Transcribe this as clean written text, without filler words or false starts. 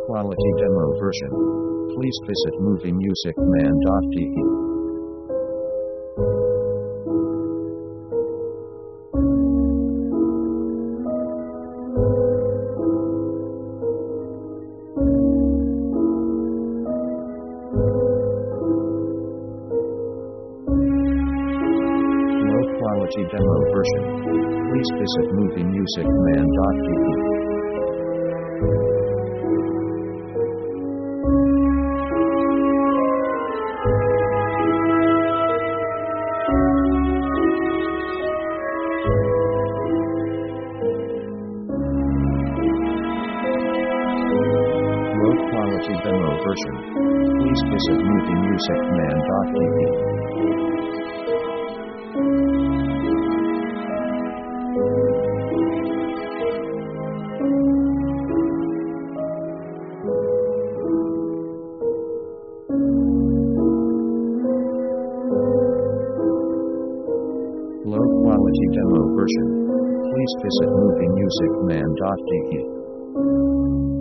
quality demo version. Please visit moviemusicman.de. Low quality demo version. Please visit moviemusicman.de. Low quality demo version. Please visit moviemusicman.de. Low quality demo version. Please visit moviemusicman.de.